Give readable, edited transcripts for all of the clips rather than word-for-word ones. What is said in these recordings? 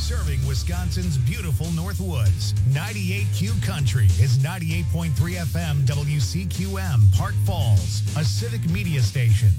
Serving Wisconsin's beautiful Northwoods. 98Q Country is 98.3 FM WCQM, Park Falls, a civic media station.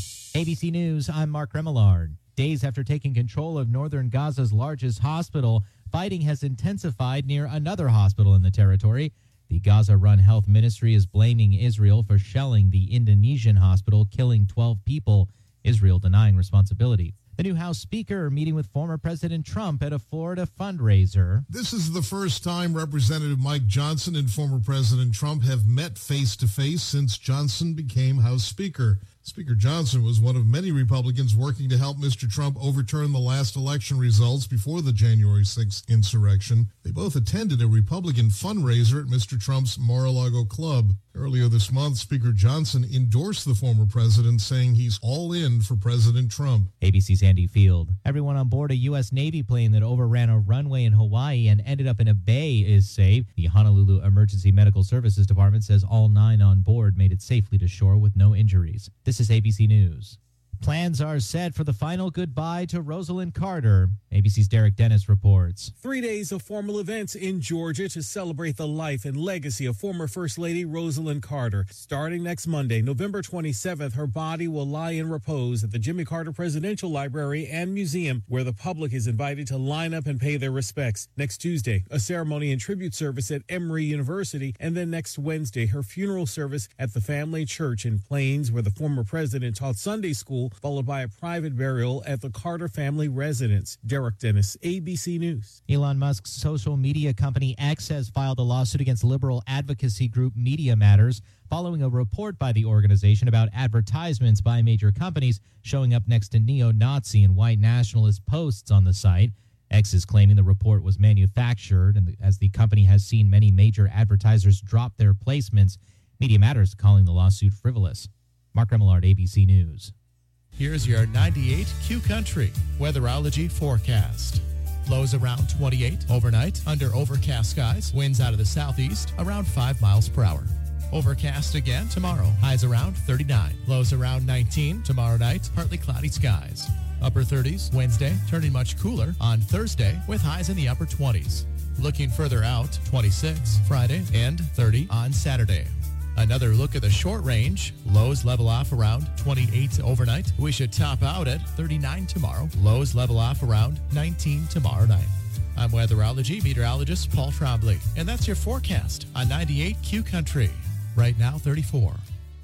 ABC News, I'm Mark Remillard. Days after taking control of northern Gaza's largest hospital, fighting has intensified near another hospital in the territory. The Gaza-run health ministry is blaming Israel for shelling the Indonesian hospital, killing 12 people, Israel denying responsibility. The new House Speaker meeting with former President Trump at a Florida fundraiser. This is the first time Representative Mike Johnson and former President Trump have met face-to-face since Johnson became House Speaker. Speaker Johnson was one of many Republicans working to help Mr. Trump overturn the last election results before the January 6th insurrection. They both attended a Republican fundraiser at Mr. Trump's Mar-a-Lago club. Earlier this month, Speaker Johnson endorsed the former president, saying he's all in for President Trump. ABC's Andy Field. Everyone on board a U.S. Navy plane that overran a runway in Hawaii and ended up in a bay is safe. The Honolulu Emergency Medical Services Department says all 9 on board made it safely to shore with no injuries. This is ABC News. Plans are set for the final goodbye to Rosalynn Carter. ABC's Derek Dennis reports. 3 days of formal events in Georgia to celebrate the life and legacy of former First Lady Rosalynn Carter. Starting next Monday, November 27th, her body will lie in repose at the Jimmy Carter Presidential Library and Museum, where the public is invited to line up and pay their respects. Next Tuesday, a ceremony and tribute service at Emory University, and then next Wednesday, her funeral service at the Family Church in Plains, where the former president taught Sunday school, followed by a private burial at the Carter family residence. Derek Dennis, ABC News. Elon Musk's social media company X has filed a lawsuit against liberal advocacy group Media Matters following a report by the organization about advertisements by major companies showing up next to neo-Nazi and white nationalist posts on the site. X is claiming the report was manufactured, and as the company has seen many major advertisers drop their placements, Media Matters calling the lawsuit frivolous. Mark Remillard, ABC News. Here's your 98Q Country weatherology forecast. Lows around 28 overnight under overcast skies. Winds out of the southeast around 5 miles per hour. Overcast again tomorrow. Highs around 39. Lows around 19 tomorrow night. Partly cloudy skies. Upper 30s Wednesday, turning much cooler on Thursday with highs in the upper 20s. Looking further out, 26 Friday and 30 on Saturday. Another look at the short range. Lows level off around 28 overnight. We should top out at 39 tomorrow. Lows level off around 19 tomorrow night. I'm weatherology meteorologist Paul Trombley, and that's your forecast on 98Q Country. Right now, 34.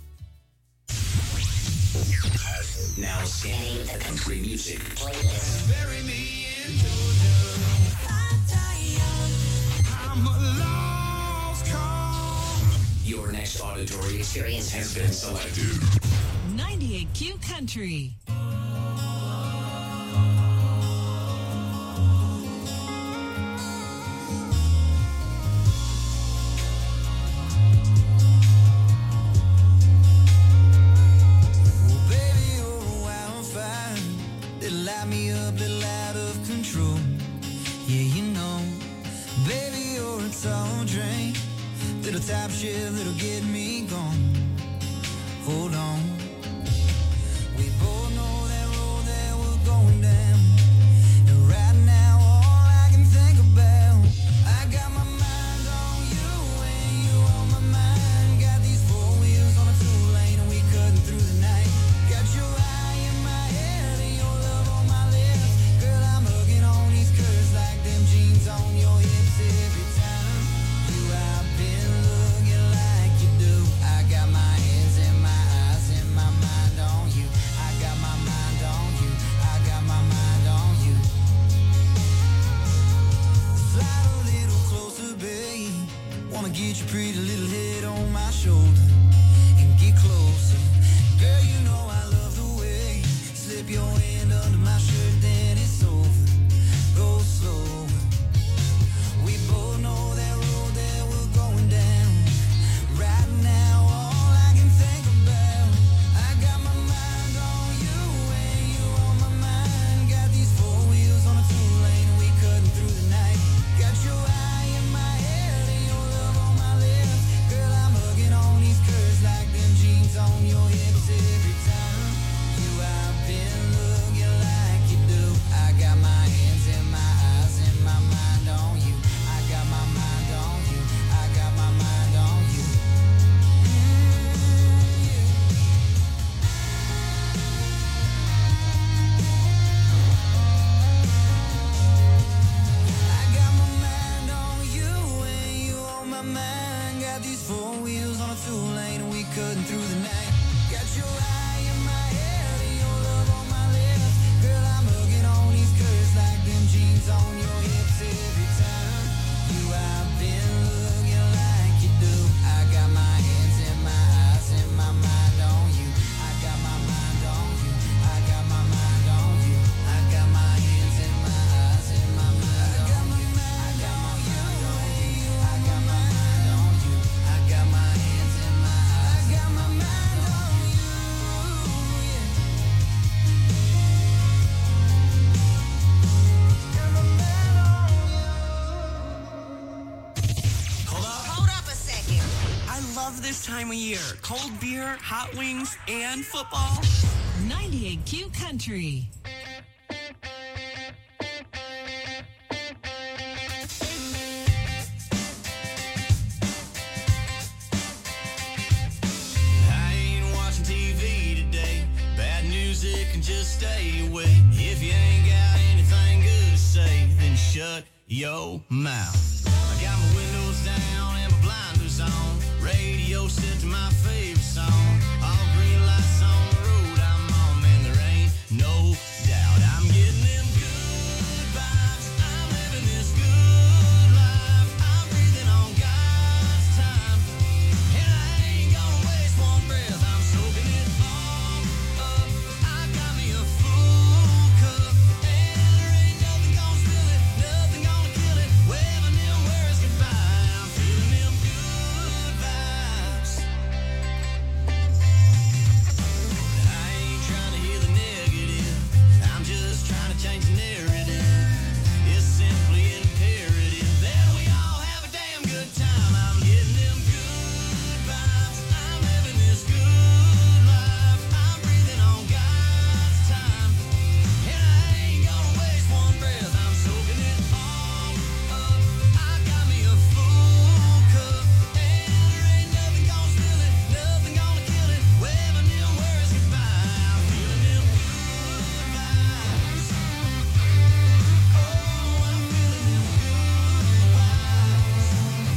Now scanning the country music playlist. Bury me in Georgia. I'm a lost cause. Your next auditory experience has been selected. 98Q Country. Light me up, little out of control. Yeah, you know, baby, you're a tall drink. Little top shift, little get me gone. Hold on. We both know that road that we're going down. And right now, all I can think about, I got my mind on you and you on my mind. Got these four wheels on a two-lane and we cutting through the night. Got your eye in my head and your love on my lips. Girl, I'm hugging on these curves like them jeans on your hips. Every time you out been looking like you do. I got my hands and my eyes and my mind on you. I got my mind on you. I got my mind on you. Slide a little closer, babe. Wanna get your pretty little head on my shoulder and get closer. Girl, you know I love the way you slip your hand under my shirt, then it's over. Go slow. We both know that road that we're going down. Right now, all I can think about, I got my mind on you and you on my mind. Got these four wheels on a two-lane and we cutting through the night. Got your eye in my head and your love on my lips. time of year. Cold beer, hot wings, and football. 98Q Country. I ain't watching TV today. Bad music can just stay away. If you ain't got anything good to say, then shut your mouth. I got my windows down and my blinders on. Radio set to my favorite song. All green lights on the road I'm on, man, there ain't no doubt. I'm getting them good vibes. I'm living this good life. I'm breathing on God's time. And I ain't gonna waste one breath. I'm soaking it all up. I got me a full cup. And there ain't nothing gonna spill it. Nothing gonna kill it. Waving them words goodbye. I'm feeling them good vibes. I ain't trying to hear the negative. I'm just trying to change the narrative. It's simply imperative that we all have a damn good time. I'm getting them good vibes. I'm living this good life. I'm breathing on God's time. And I ain't gonna waste one breath. I'm soaking it all up. I got me a full cup. And there ain't nothing gonna spill it. Nothing gonna kill it. Waving them words goodbye. I'm feeling them good vibes. Oh, I'm feeling them good vibes.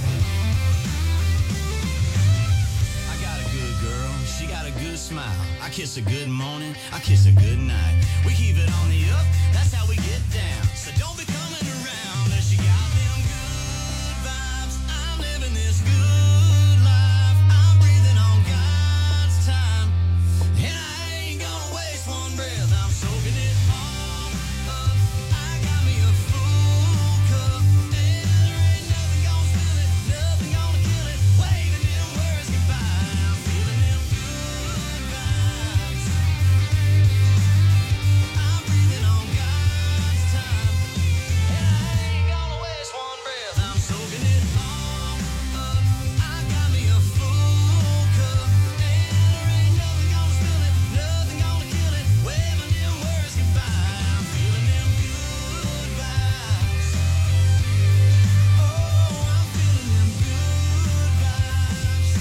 I got a good girl, she got a good smile. I kiss her good morning, I kiss her good night. We keep it on the up, that's how we get down. So don't be coming around unless she got them good vibes. I'm living this good life. I'm breathing on God's time. And I ain't gonna waste one breath. I'm soaking it all up. I got me a full cup. And there ain't nothing gonna spill it. Nothing gonna kill it. Waving them words goodbye. I'm feeling them good vibes. I'm breathing on God's time. And I ain't gonna waste one breath. I'm soaking it all up. I got me a full cup. And there ain't nothing gonna spill it. Nothing gonna kill it. Waving them words goodbye. I'm feeling them good vibes. Oh, I'm feeling them good vibes.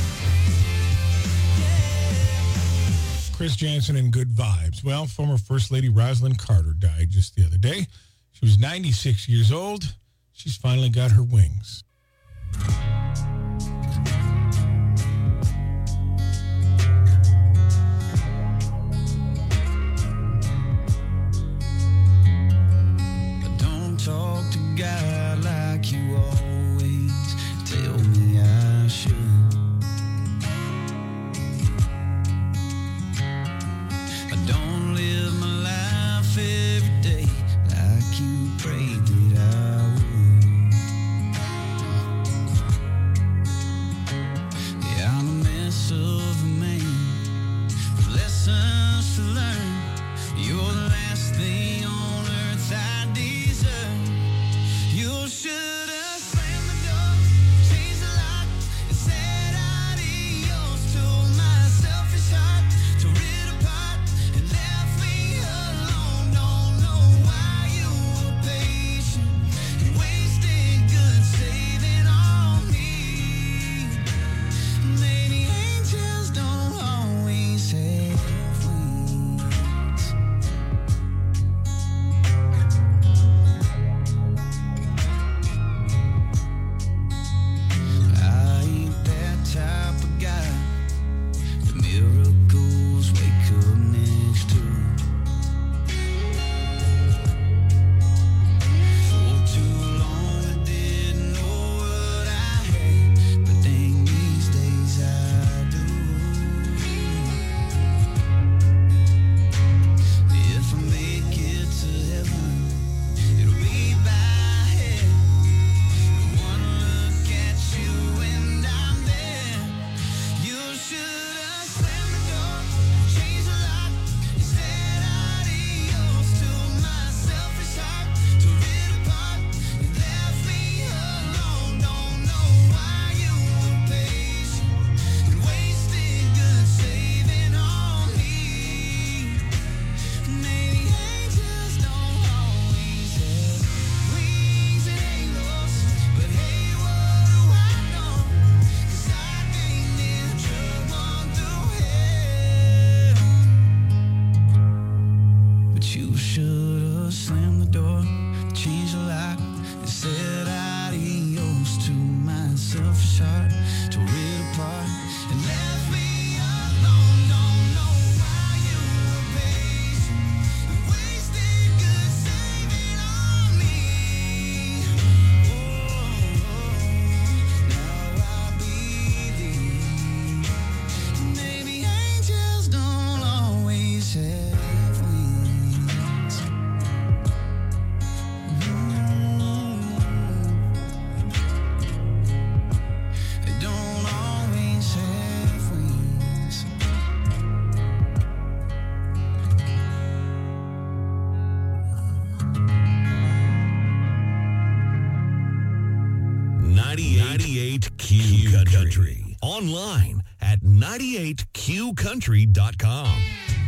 Yeah. Chris Jansen and Good Vibes. Well, former First Lady Rosalind Carter died just the other day. She was 96 years old. She's finally got her wings. Don't talk to God like you always tell me I should. I don't live my life every day like you prayed that I would. changed a lot. They said adios to my selfish heart, tore it apart, and left me alone. Don't know why you were patient and wasted good saving on me. Now I believe maybe angels don't always have wings. They don't always have wings. 98 Q Country. Online at 98qcountry.com.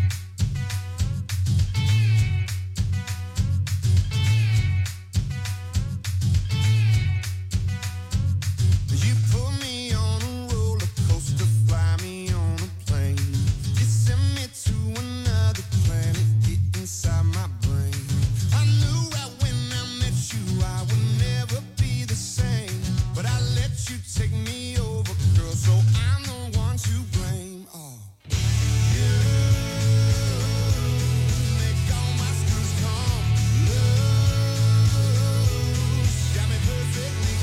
You put me on a roller coaster, fly me on a plane. You send me to another planet, get inside my brain. I knew right when I met you I would never be the same, but I let you take me over, girl, so I'm the one to blame. Oh, you make all my screws come loose, got me perfectly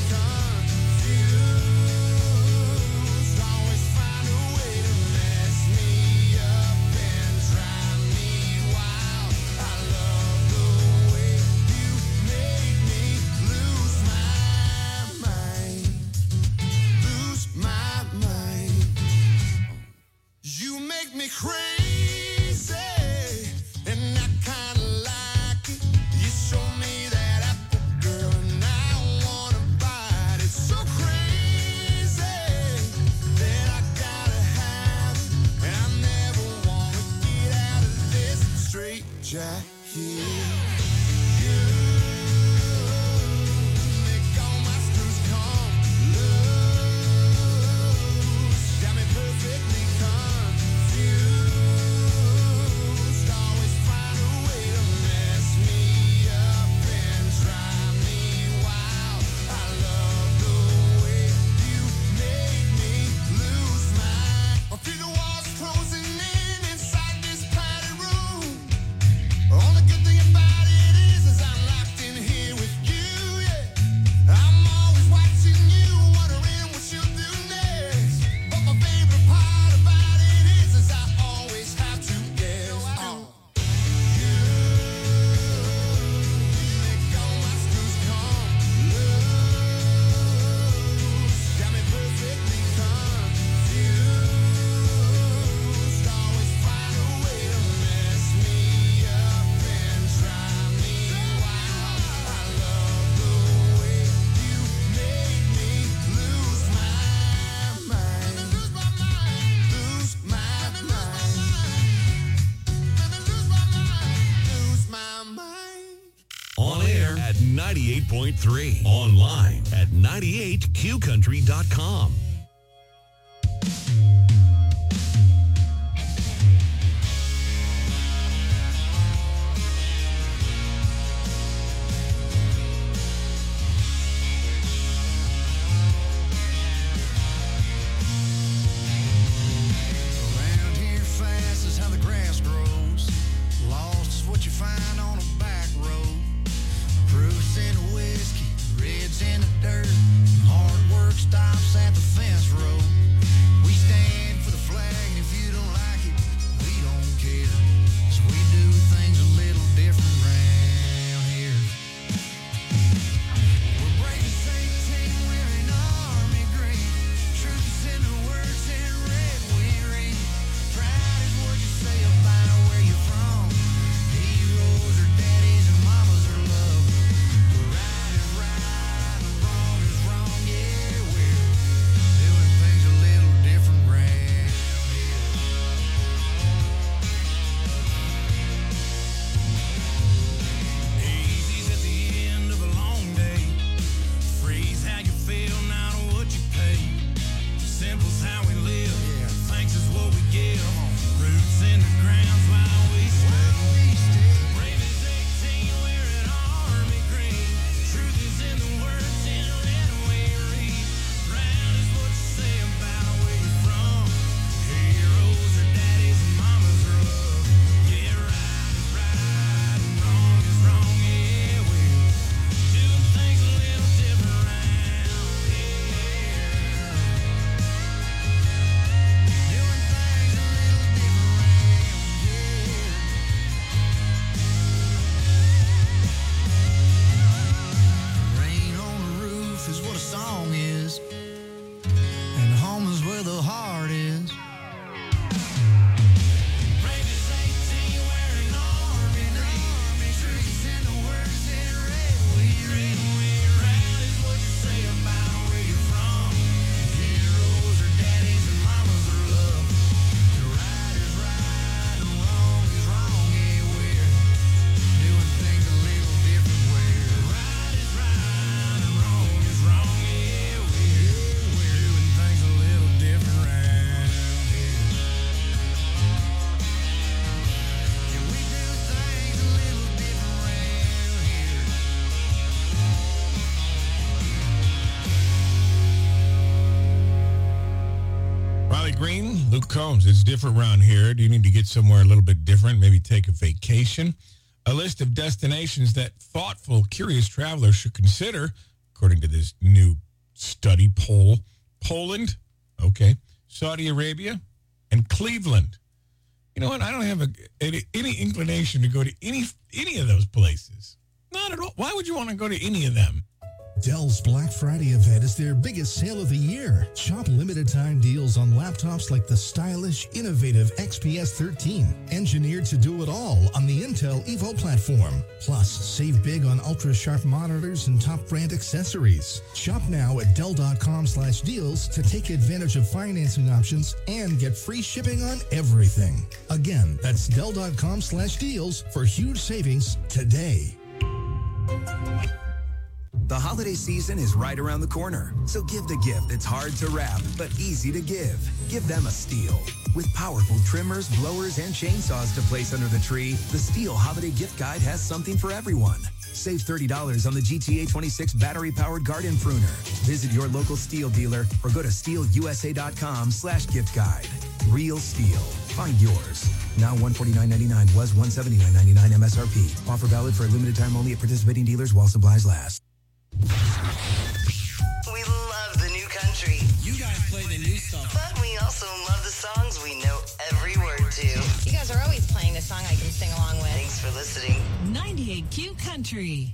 confused. Always find a way to mess me up and drive me wild. I love the way you make me lose my mind, lose my mind. You make me crazy, and I kinda like it. You show me that apple, girl, and I wanna bite it. So crazy that I gotta have it, and I never wanna get out of this straight jack here. You make all my screws come loose, got me perfectly confused. Always find a way to mess me up and drive me wild. I love the way you make me lose my. I feel the walls closing in inside this padded room. Only good thing about it is I'm locked in here with you, yeah. I'm always watching you, wondering what you'll do next. But my favorite part about it is I always have to guess. Oh, you make all my screws come loose, got me perfectly confused. Always find a way to mess me up and drive me wild. I love the way you make me lose my mind, lose my mind, lose my mind, lose my mind. On air at 98.3. Online at 98qcountry.com. Around here fast is how the grass grows. Lost is what you find on a back road. Proofs in the whiskey, reds in the dirt. Hard work stops at the fence road. We stand for the flag, and if you don't like it, we don't care. So we do things a little different round here. We're breaking Satan, wearing army green. Truth is in the words in red we read. Pride is what you say about where you're from. Heroes are daddies and mamas are love. Right is right and wrong is wrong. Yeah, we're doing things a little Luke Combs, it's different around here. Do you need to get somewhere a little bit different? Maybe take a vacation? A list of destinations that thoughtful, curious travelers should consider, according to this new study poll. Poland, okay, Saudi Arabia, and Cleveland. You know what? I don't have any inclination to go to any of those places. Not at all. Why would you want to go to any of them? Dell's Black Friday event is their biggest sale of the year. Shop limited time deals on laptops like the stylish, innovative XPS 13, engineered to do it all on the Intel Evo platform. Plus, save big on ultra-sharp monitors and top brand accessories. Shop now at Dell.com/deals to take advantage of financing options and get free shipping on everything. Again, that's Dell.com/deals for huge savings today. The holiday season is right around the corner, so give the gift that's hard to wrap, but easy to give. Give them a Stihl. With powerful trimmers, blowers, and chainsaws to place under the tree, the Stihl Holiday Gift Guide has something for everyone. Save $30 on the GTA 26 battery-powered garden pruner. Visit your local Stihl dealer or go to stihlusa.com/gift guide. Real Stihl. Find yours. Now $149.99 was $179.99 MSRP. Offer valid for a limited time only at participating dealers while supplies last. We love the new country. You guys play the new stuff. But we also love the songs we know every word to. You guys are always playing the song I can sing along with. Thanks for listening. 98Q Country.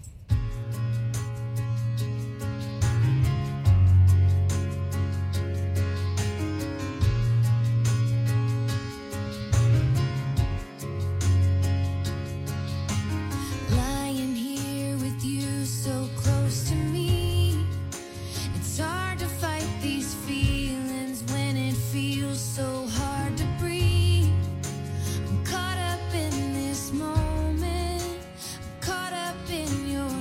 Lying here with you so close to me, it's hard to fight these feelings when it feels so hard to breathe. I'm caught up in this moment, I'm caught up in your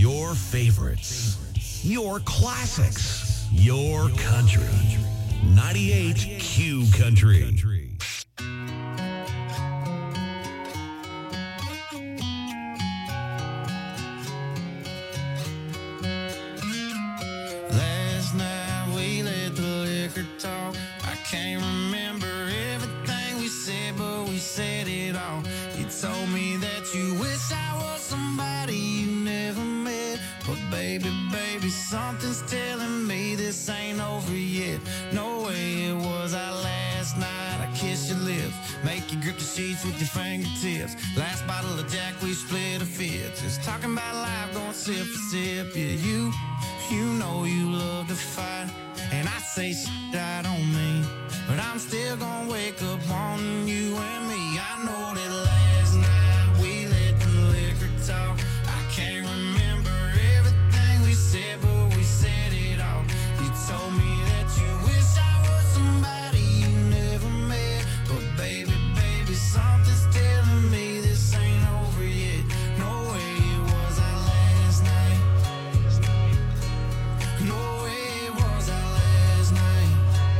Your favorites. Your classics. Your country. 98 Q Country. Last night we let the liquor talk. I can't remember everything we said, but we said it all. You told me that you wish I was somebody you never met. But baby, something's telling me this ain't over yet. No way it was our last night. I kissed your lips, make you grip the sheets with your fingertips. Last bottle of Jack, we split a fifth. Just talking about life, going sip for sip. Yeah, you know you love to fight, and I say shit I don't mean, but I'm still gonna wake up wanting you and me. I know that last night we let the liquor talk. I can't remember everything we said, but we said it all. You told me that you wish I was somebody you never met, but baby, something's telling me this ain't over yet. No way it was our last night. No way it was our last night.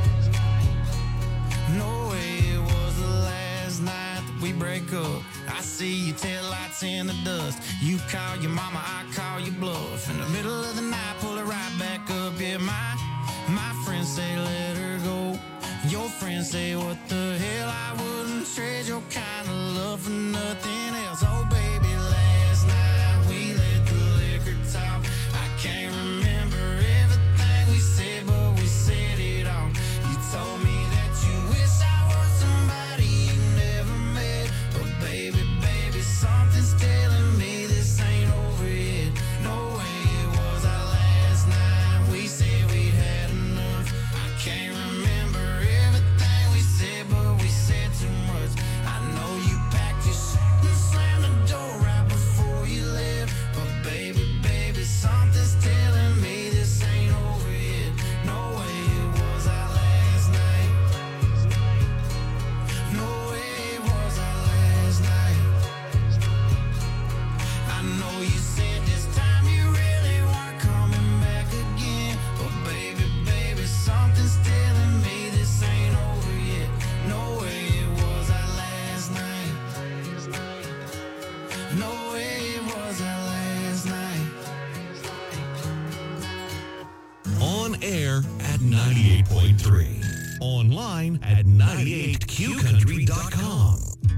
No way it was the last night that we break up. I see your taillights in the dust. You call your mama, I call your bluff. In the middle of the night, pull it right back up. Yeah, my friends say let her go. Your friends say what the hell, I wouldn't trade your kind of love for nothing else. Oh baby, last night we let the liquor talk. I can't remember everything we said, but we said it all. You told me that you wish I was somebody you never met, but baby, something's telling me this ain't over yet. No way it was our last night. We said we'd had enough. I can't remember everything we said, but we said too much. I know you packed your shit and slammed the door right before you left, but baby, something's telling me this ain't over yet. No way it was our last night. No way it was our last night. I know you said this time you really weren't coming back again, but baby, something's telling me this ain't over yet. No way it was our last night. No way it was our last night. On air at 98.3. Online at 98qcountry.com.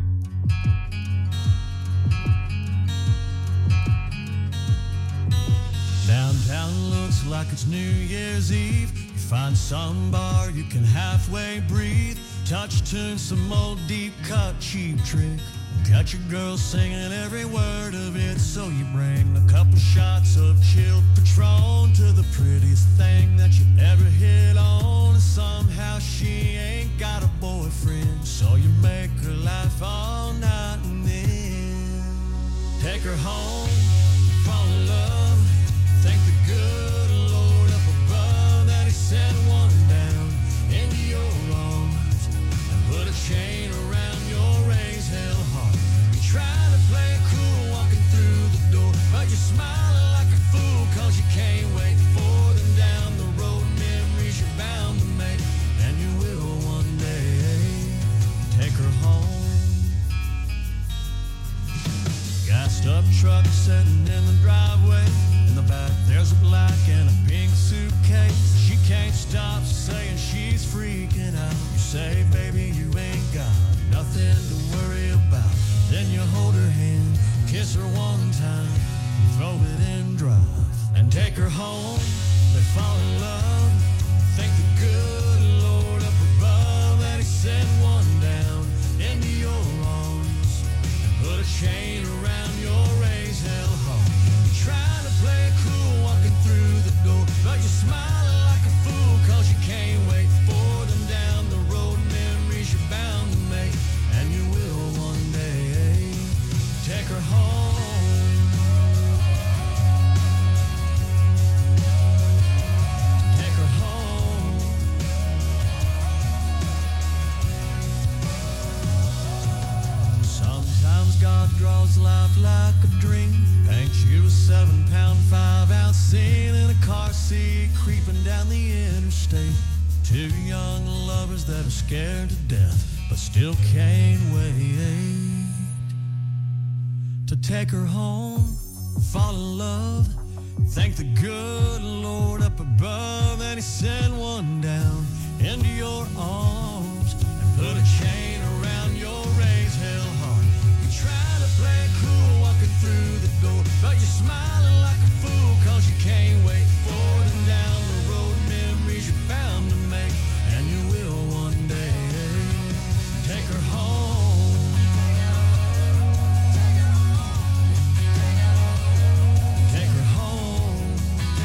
Downtown looks like it's New Year's Eve. You find some bar you can halfway breathe. Touch tune, some old deep cut cheap trick. Got your girl singing every word of it, so you bring a couple shots of chilled Patron to the prettiest thing that you ever hit on. And somehow she ain't got a boyfriend, so you make her laugh all night and then take her home, fall in love. Thank the good Lord up above that he sent one down into your arms and put a chain around your raised hell heart. You're trying to play it cool walking through the door, but you're smiling like a fool cause you can't wait for them down the road. Memories you're bound to make, and you will one day take her home. Gassed up truck sitting in the driveway. In the back, there's a black and a pink suitcase. She can't stop saying she's freaking out. You say, baby, you ain't got nothing to worry about. Then you hold her hand, kiss her one time, throw it in drive, and take her home. They fall in love. Thank the good Lord up above that he sent one down into your arms and put a chain around your raised hell heart. Trying to play it cool walking through the door, but you're smiling like a fool cause you can't wait for them down the road. Memories you're bound to make, and you will one day take her home. Take her creeping down the interstate. Two young lovers that are scared to death, but still can't wait to take her home, fall in love, thank the good Lord up above, and he sent one down into your arms and put a chain around your raised hell heart. You try to play it cool walking through the door, but you're smiling like a fool cause you can't wait for them down the road. Memories you're bound to make, and you will one day. Take her home. Take her home.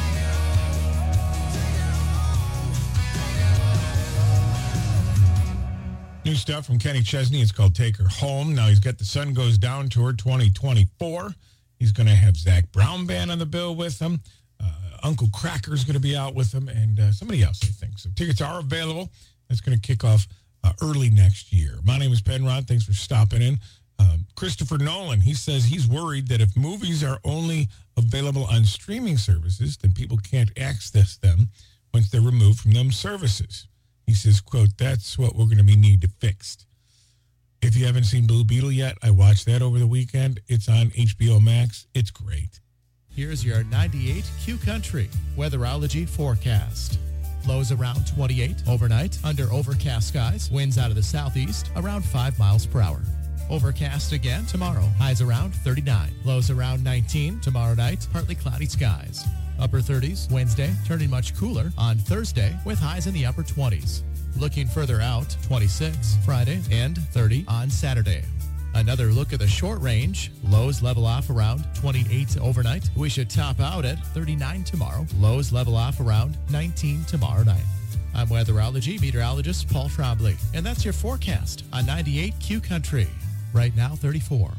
New stuff from Kenny Chesney. It's called Take Her Home. Now he's got the Sun Goes Down Tour 2024. He's going to have Zach Brown Band on the bill with him. Uncle Cracker's going to be out with him, and somebody else, I think. So tickets are available. That's going to kick off early next year. My name is Penrod. Thanks for stopping in. Christopher Nolan, he says he's worried that if movies are only available on streaming services, then people can't access them once they're removed from them services. He says, quote, that's what we're going to need to fix. If you haven't seen Blue Beetle yet, I watched that over the weekend. It's on HBO Max. It's great. Here's your 98 Q Country weatherology forecast. Lows around 28 overnight under overcast skies. Winds out of the southeast around 5 miles per hour. Overcast again tomorrow. Highs around 39. Lows around 19 tomorrow night. Partly cloudy skies. Upper 30s Wednesday, turning much cooler on Thursday with highs in the upper 20s. Looking further out, 26 Friday and 30 on Saturday. Another look at the short range. Lows level off around 28 overnight. We should top out at 39 tomorrow. Lows level off around 19 tomorrow night. I'm weatherology meteorologist Paul Trombley, and that's your forecast on 98 Q Country. Right now, 34.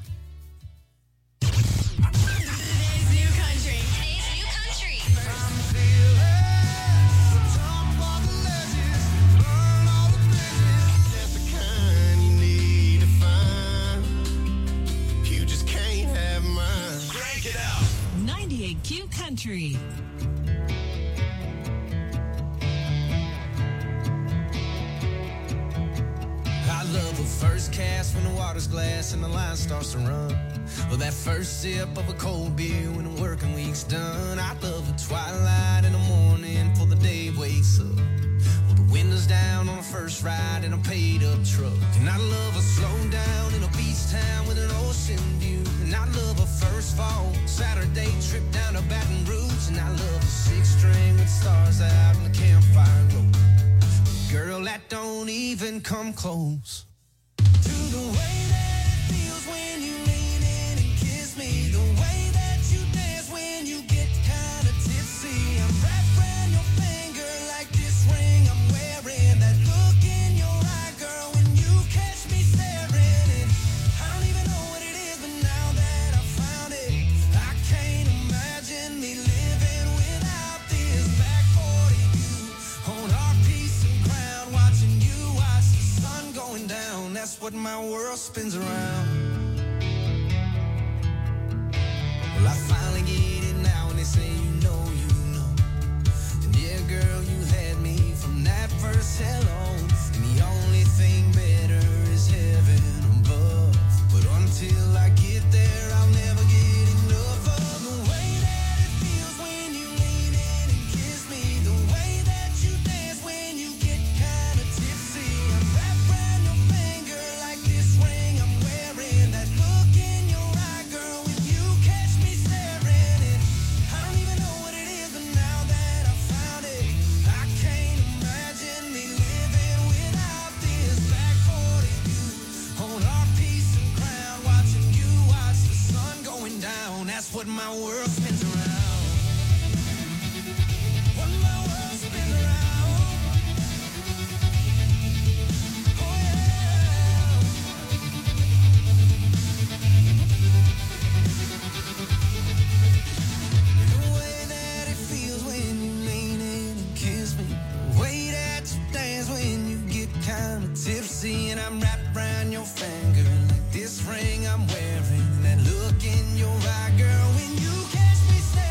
Q Country. I love the first cast when the water's glass and the line starts to run. Or that first sip of a cold beer when the working week's done. I love the twilight in the morning before the day wakes up. Or the windows down on the first ride in a paid-up truck. And I love a slow down in a beach town with an ocean view. And I love a first fall Saturday trip down to Baton Rouge. And I love a six-string with stars out in the campfire glow. Girl, that don't even come close to the way that it feels when you lean in and kiss me. The way that you dance when you get kind of tipsy. I'm wrapped around your finger like this ring I'm wearing. That look in your eye, girl, when you catch me staring. And I don't even know what it is, but now that I found it, I can't imagine me living without this. Back 40 view on our piece of ground, watching you watch the sun going down. That's what my world spins around. Well, I finally get it now when they say you know. And yeah, girl, you had me from that first hello. And the only thing better is heaven above. But until I get there, I'll never get enough of the way that it feels when you lean in and kiss me. The way that you dance when you get kind of tipsy. I'm wrapped around your finger like this ring I'm wearing. That look in your eye, girl, when you catch me staring. And I don't even know what it is, but now that I found it, I can't imagine me living without this. Back 40 view on our piece of ground, watching you watch the sun going down. That's what my world spins around. What my world spins around. Oh yeah. The way that it feels when you lean in and kiss me. The way that you dance when you get kind of tipsy. And I'm wrapped around your finger like this ring I'm wearing. That look in your eye, girl, when you catch me staring.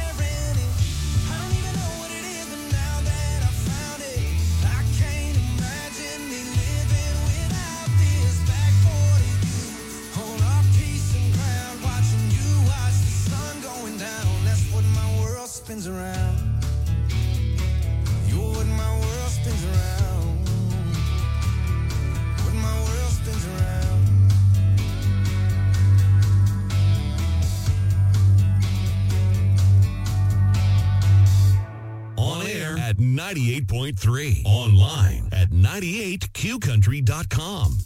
spins around. You're what my world spins around. What my world spins around. On air at 98.3. Online at 98QCountry.com.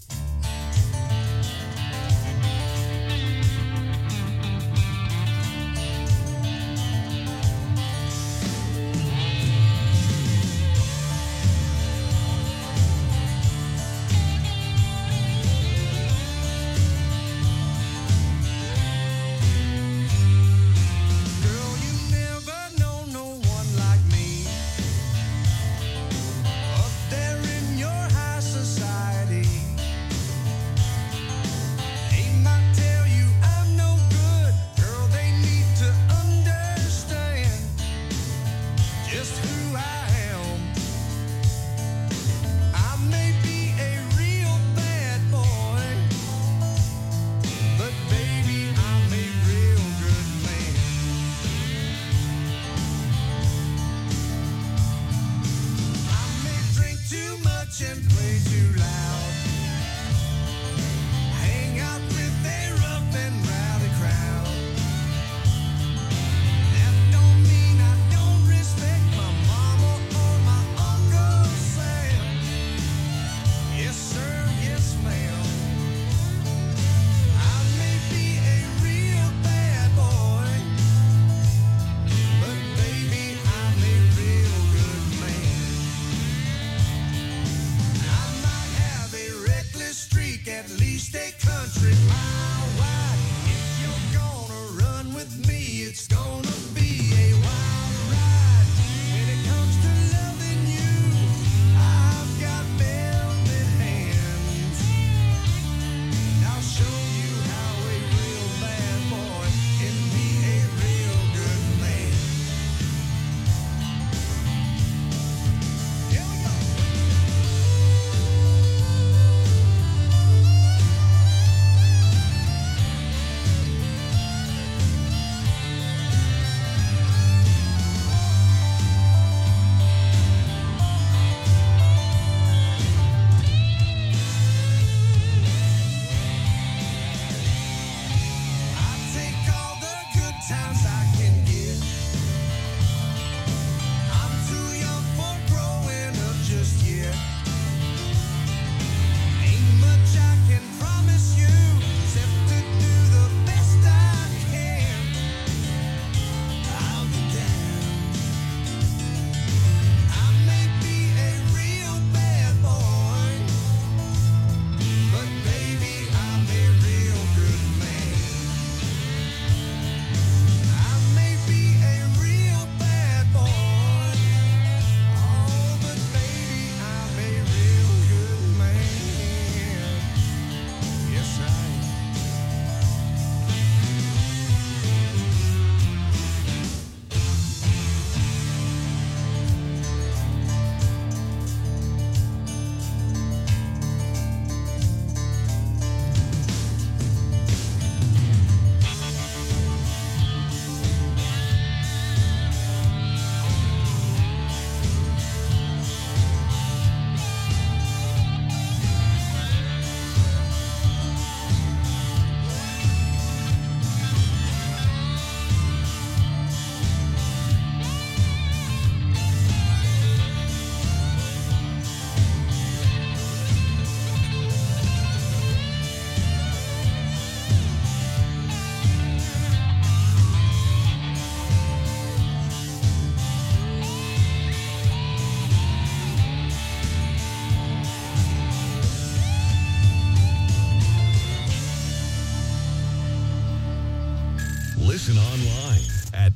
Listen online at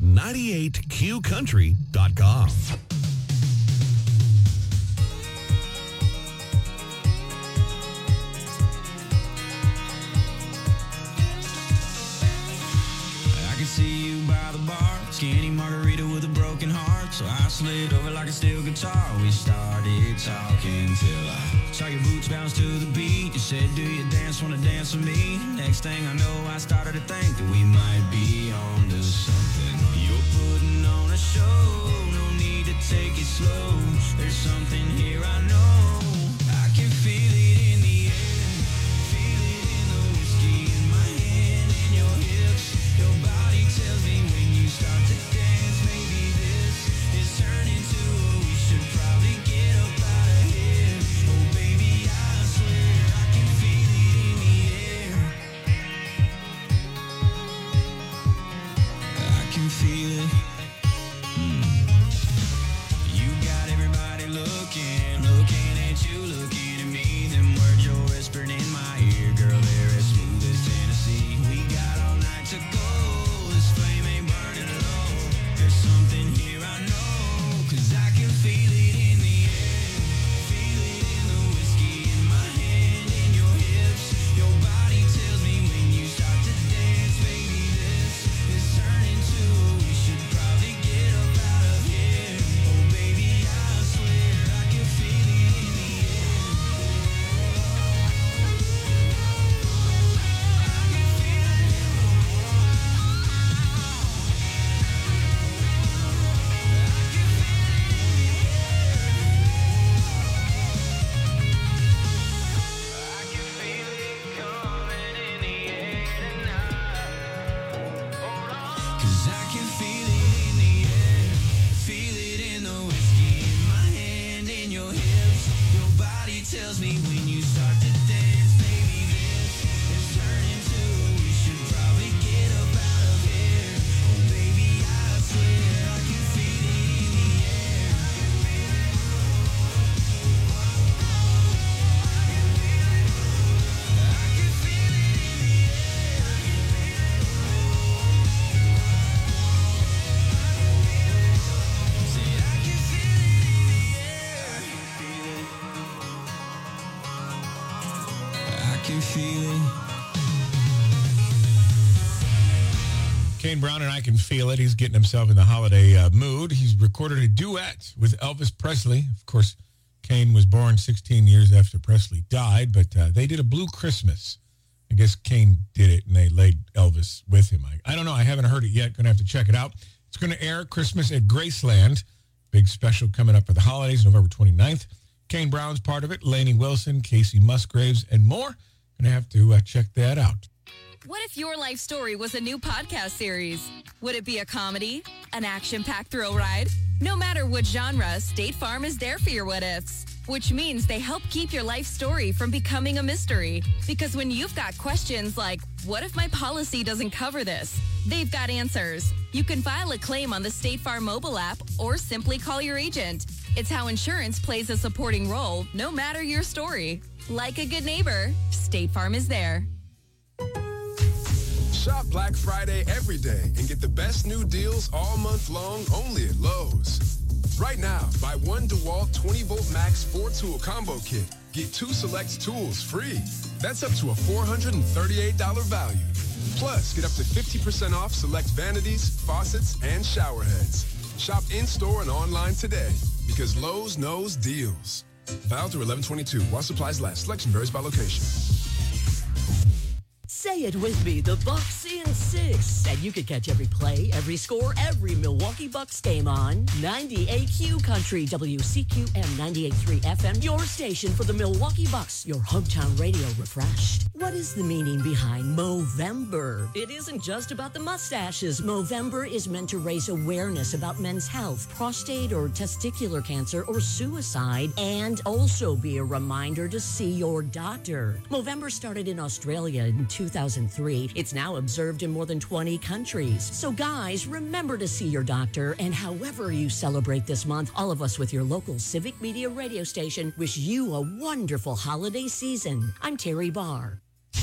98QCountry.com. I can see you by the bar, skinny margarita with a broken heart. So I slid over like a steel guitar. We started talking till I saw your boots bounce to the beat. You said, do you dance, wanna dance with me? Next thing I know, I started to think that we might be on to something. You're putting on a show something here I know. I can feel it in the air, feel it in the whiskey in my hand and your hips. Your body tells me when you start to dance, maybe this is turning to a we should probably get up out of here. Oh baby, I swear I can feel it in the air. I can feel it. You got everybody looking at you, looking at me. Them words you're whispering in my ear, girl, they're as smooth as Tennessee. We got all night to go, this flame ain't burning low. There's something here I know, 'cause I can feel it in the air, feel it in the whiskey in my hand and your hips. Your body tells me when you start to dance, baby, this is turning to a we should probably get up out of here. Oh baby, I swear I can feel it in the air. I can feel it coming in the air tonight. Hold on. 'Cause I can feel it in the air, feel it in the whiskey in my hand and your hips. Your body tells me when you start to dance, baby, this is turning to we should probably get up out of here. Oh baby, I swear I can feel it in the air. I can feel it. Kane Brown and I Can Feel It. He's getting himself in the holiday mood. He's recorded a duet with Elvis Presley. Of course, Kane was born 16 years after Presley died, but they did a Blue Christmas. I guess Kane did it, and they laid Elvis with him. I don't know. I haven't heard it yet. Going to have to check it out. It's going to air Christmas at Graceland. Big special coming up for the holidays, November 29th. Kane Brown's part of it. Lainey Wilson, Casey Musgraves, and more. Going to have to check that out. What if your life story was a new podcast series? Would it be a comedy? An action-packed thrill ride? No matter what genre, State Farm is there for your what-ifs. Which means they help keep your life story from becoming a mystery. Because when you've got questions like, what if my policy doesn't cover this? They've got answers. You can file a claim on the State Farm mobile app or simply call your agent. It's how insurance plays a supporting role, no matter your story. Like a good neighbor, State Farm is there. Shop Black Friday every day and get the best new deals all month long only at Lowe's. Right now, buy one DeWalt 20-volt max 4-tool combo kit. Get 2 select tools free. That's up to a $438 value. Plus, get up to 50% off select vanities, faucets, and shower heads. Shop in-store and online today because Lowe's knows deals. Valid through 11/22 while supplies last. Selection varies by location. Say it with me, the Bucks in 6. And you can catch every play, every score, every Milwaukee Bucks game on 98Q Country, WCQM 98.3 FM, your station for the Milwaukee Bucks, your hometown radio refreshed. What is the meaning behind Movember? It isn't just about the mustaches. Movember is meant to raise awareness about men's health, prostate or testicular cancer, or suicide, and also be a reminder to see your doctor. Movember started in Australia in 2003. It's now observed in more than 20 countries. So guys, remember to see your doctor, and however you celebrate this month, all of us with your local Civic Media radio station wish you a wonderful holiday season. I'm Terry Barr.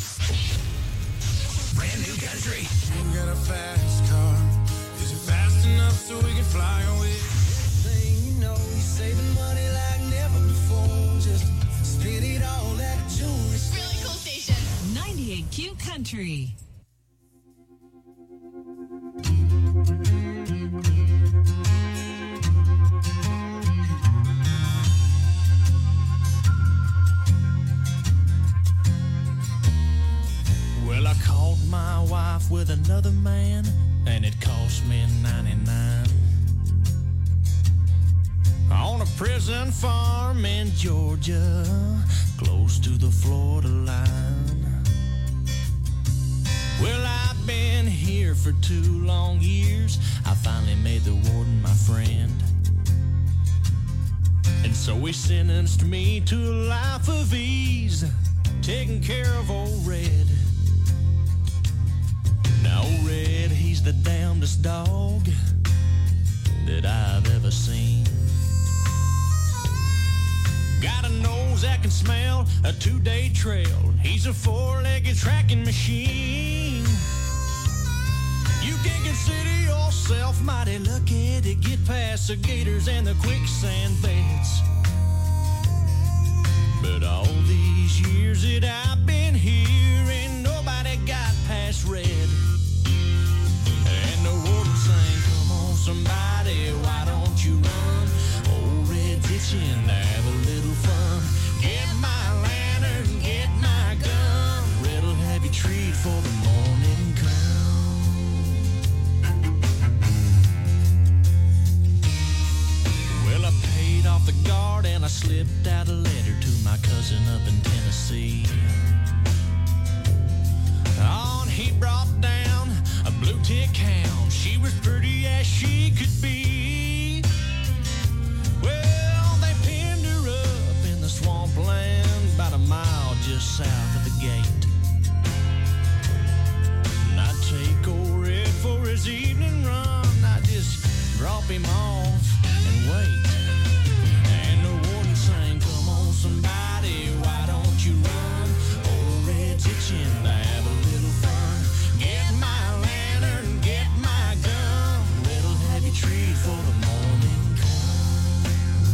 Brand new country. You got a fast car. Is it fast enough so we can fly away? Thing you know, you're saving money like never before. Just spend it all at a jewelry store. Really cool station. 98Q Country. Well, I caught my wife with another man, and it cost me $99. On a prison farm in Georgia, close to the Florida line. Well, I've been here for 2 long years. I finally made the warden my friend. And so he sentenced me to a life of ease, taking care of old Red. Now old Red, he's the damnedest dog that I've ever seen. Got a nose that can smell a 2-day trail. He's a 4-legged tracking machine. You can consider yourself mighty lucky to get past the gators and the quicksand beds. But all these years that I've been here, ain't nobody got past Red. And the warden sang, come on somebody, why don't you run? Old Red's itching to have a little fun. Get my lantern, get my gun. Red'll have you treat for the morning come. Well, I paid off the guard and I slipped out a letter to my cousin up in Tennessee. On he brought down a blue tick hound. She was pretty as she could be. Well, they pinned her up in the swampland about a mile just south of the gate. And I'd take old Red for his evening run. I'd just drop him off and wait. And the warden sang, come on somebody, why don't you run? Old Red's itching to have a little fun. Get my lantern, get my gun. Red'll have you treat for the morning come.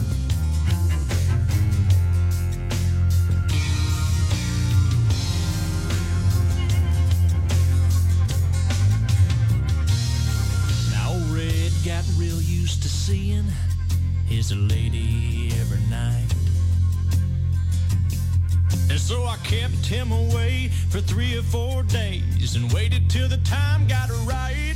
Now old Red got real used to seeing his lady every night. And so I kept him away for 3 or 4 days and waited till the time got right.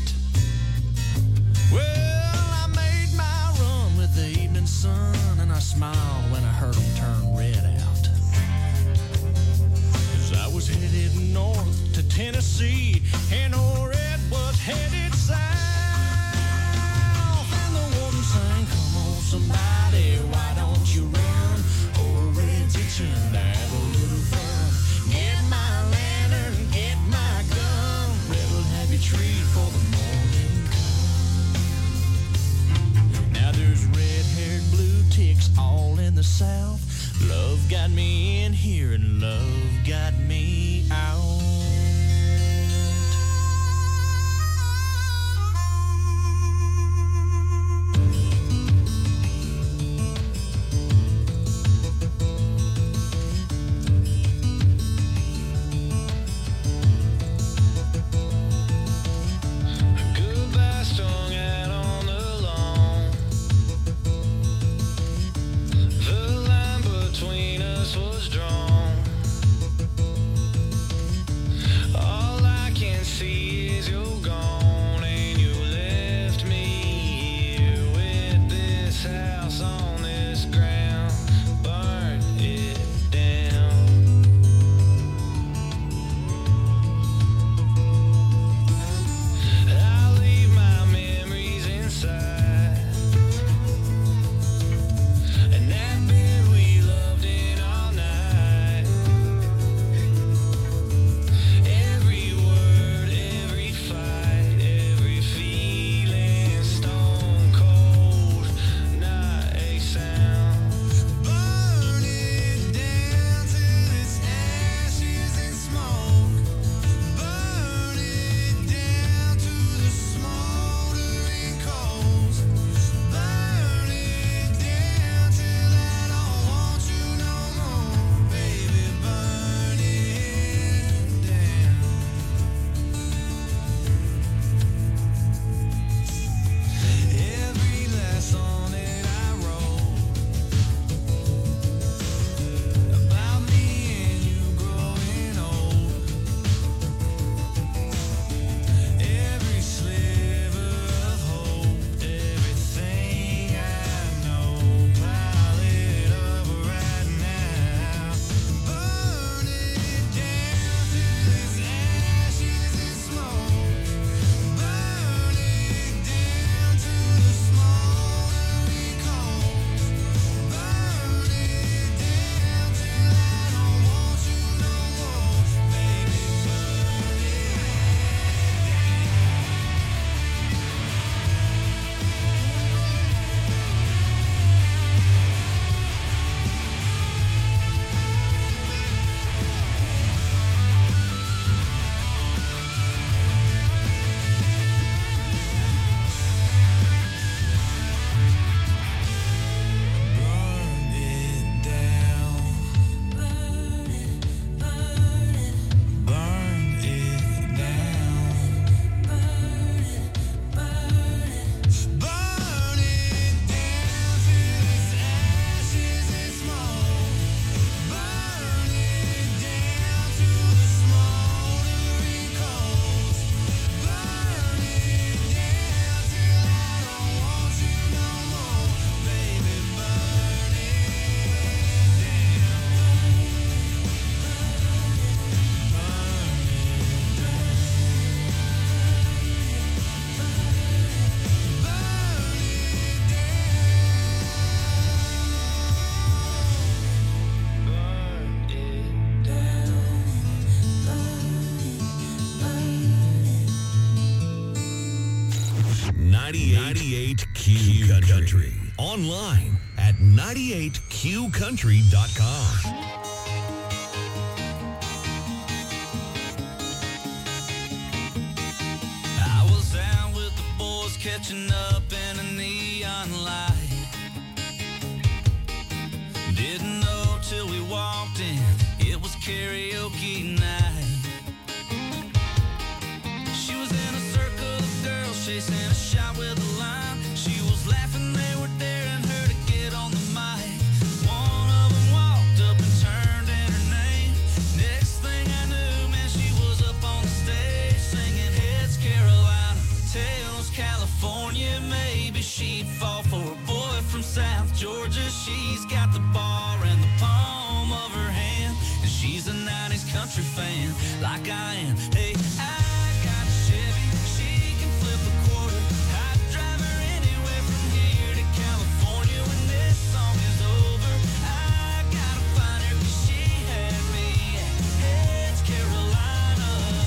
Well, I made my run with the evening sun, and I smiled when I heard him turn Red out. 'Cause I was headed north to Tennessee, and old Red was headed south. And the warden sang, come on somebody, why don't you run? Old Red's itching to have a little fun. Get my lantern, get my gun. Red'll have you treat for the morning come. Now there's red-haired blue ticks all in the south. Love got me in here and love got me out. Goodbye strung out on the lawn. The line between us was drawn. Q Country. Online at 98qcountry.com. I was out with the boys catching up in a neon light. Didn't know till we walked in, it was karaoke night. She was in a circle of girls chasing a shot with a line. She was laughing, they were daring her to get on the mic. One of them walked up and turned in her name. Next thing I knew, man, she was up on the stage singing Heads Carolina, Tails California. Maybe she'd fall for a boy from South Georgia. She's got the bar in the palm of her hand, and she's a 90s country fan like I am. Hey, I got a Chevy, she can flip a quarter. I'd drive her anywhere from here to California when this song is over. I gotta find her 'cause she had me at Heads Carolina.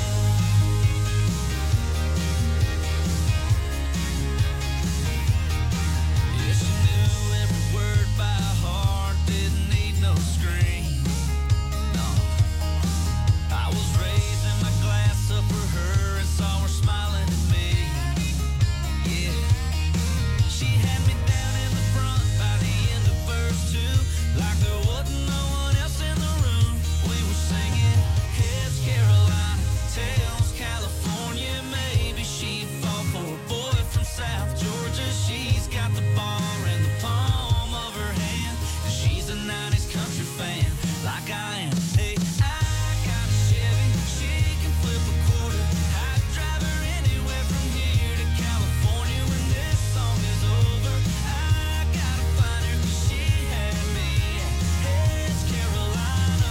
Yeah, she knew every word by heart, didn't need no screams. No, I was raising my glass up for her and saw her smiling at me. Yeah, she had me down in the front by the end of verse 2, like there wasn't no one else in the room. We were singing Heads Carolina, Tails California. Maybe she'd fall for a boy from South Georgia. She's got the bar in the palm of her hand, and she's a 90s country fan like I am. Hey, I got a Chevy, she can flip a quarter. I'd drive her anywhere from here to California when this song is over. I gotta find her 'cause she had me at Heads Carolina.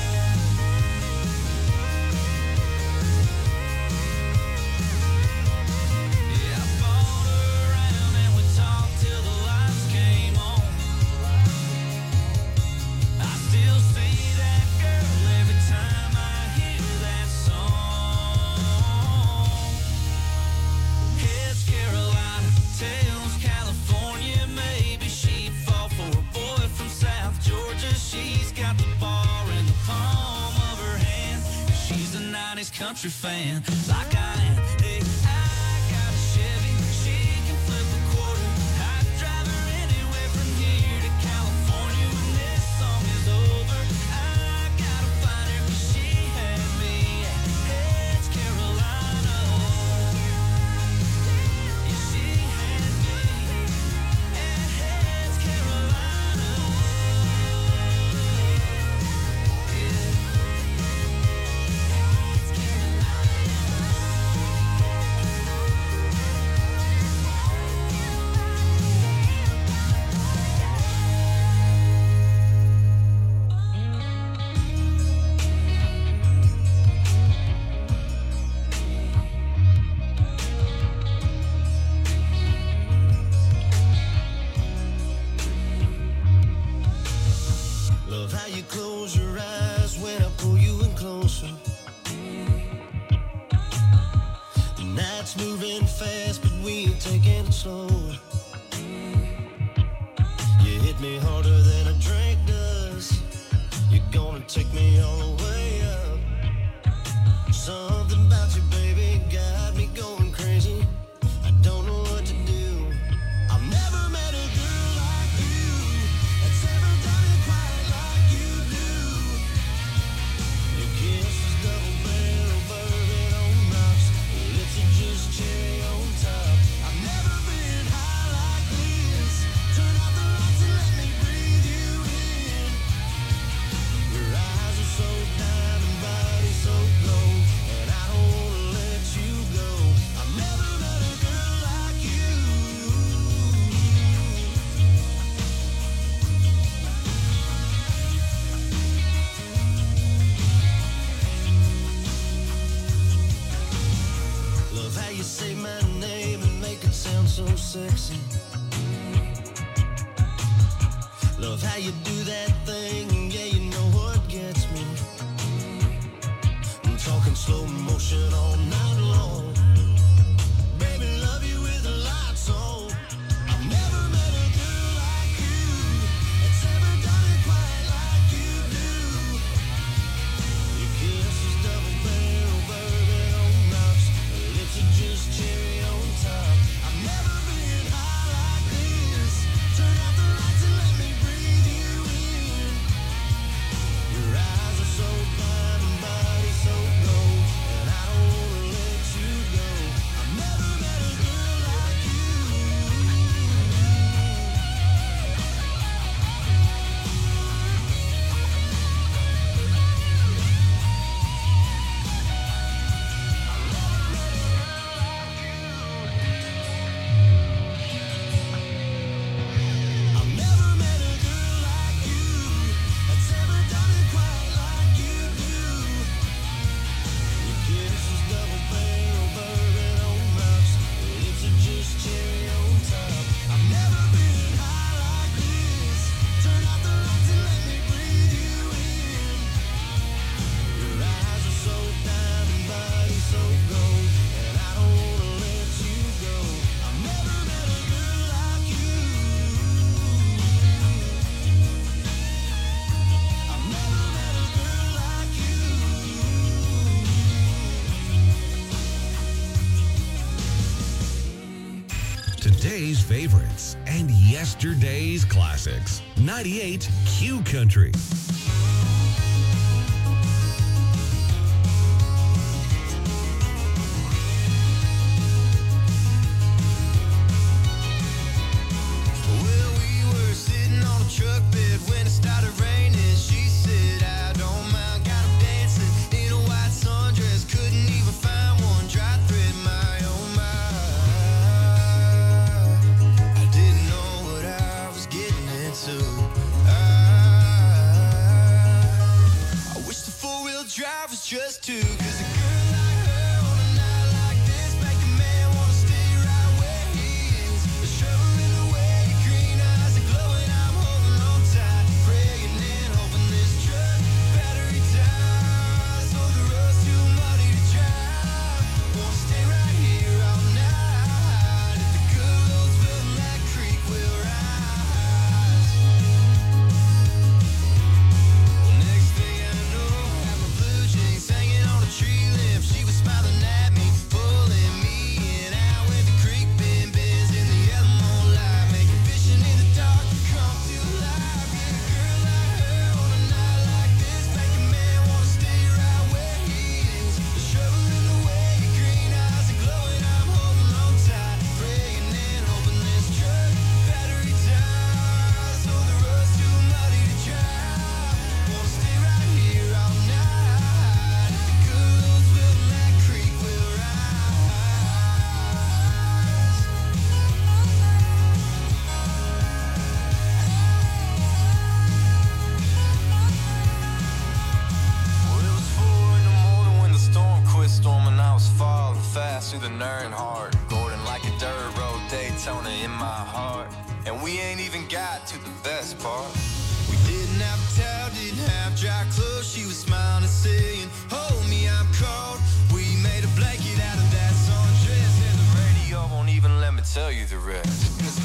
Yeah, I bought her around and we talked till the lights came on. I still see that girl every time I hear that song. Heads Carolina, Tails California. Maybe she'd fall for a boy from South Georgia. She's got the bar in the palm of her hand, and she's a 90s country fan like I am. Hey, I got a Chevy, she can flip a quarter. I'd drive her anywhere from here to California when this song is over. I gotta find her 'cause she had me at Heads Carolina. Yeah, she had me at Heads Carolina. Love how you close your eyes when I pull you in closer. The night's moving fast, but we ain't taking it slower. You hit me harder than a drink does. You're gonna take me all the way up. Something about you, baby, got me going crazy. I don't know what to do. I've never met a girl like you that's ever done it quite like you do. Your kiss is double barrel bourbon on rocks. Lips are just cherry on top. I've never been high like this. Turn out the lights and let me breathe you in. Your eyes are so diamond, body so glow, and I don't wanna let you go. I've never met a girl like you. Love how you say my name and make it sound so sexy. Love how you do that thing, yeah, you know what gets me. I'm talking slow motion all night long. Baby, love you with the lights on. I've today's favorites and yesterday's classics. 98 Q Country. Truck bed when it started raining. She said, I don't mind. Got him dancing in a white sundress. Couldn't even find one dry thread my own mind. I didn't know what I was getting into. I wish the four-wheel drive was just two. 'Cause a girl like her on a night like this make a man wanna stay right where he is. A shovel in the way, your green eyes are glowing. I'm holding on tight, praying and hoping this truck battery dies. Oh, the road's too muddy to drive. Wanna stay right here all night. If the good roads will that creek will rise. Well, next thing I know, I have my blue jeans hanging on a tree limb. She was smiling at me, pulling me in. Out with the creek bend bends in the yellow moonlight, making vision in the dark come to life. Yeah, a girl like her on a night like this make a man wanna stay right where he is. The shovel in the way, your green eyes are glowing. I'm holding on tight, praying and hoping this truck battery dies. Oh, the road's too muddy to drive. Wanna stay right here all night. If the good roads will that creek will Well, it was 4 in the morning when the storm quit storming. I was falling fast through the Earnhardt Gordon like a dirt road Daytona in my heart. And we ain't even got to the best part. We didn't have a towel, didn't have dry clothes. She was smiling and saying, hold me, I'm cold. We made a blanket out of that sundress, and the radio won't even let me tell you the rest.